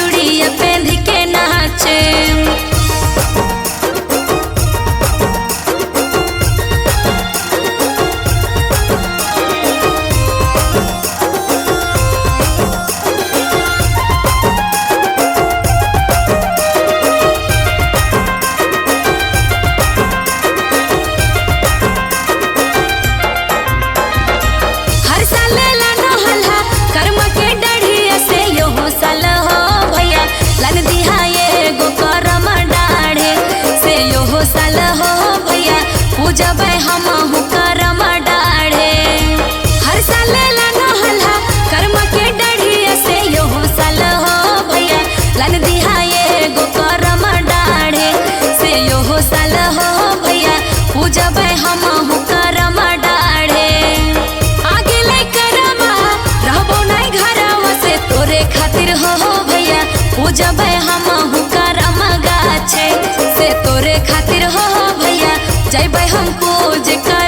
चूड़िया पहन के नाचे। जब हम करम डाढ़े हर साल नहला कर्म के डढ़िया से यो साल हो भैया लन दिहा एगो करम डाढ़े से यो साल हो भैया पूजब हम करम डाढ़े। आगे ले करमा रहबो नहीं घरवा से तोरे खातिर हो भैया पूजब हम करम गाछे से तोरे खातिर हो भैया जय हम पूज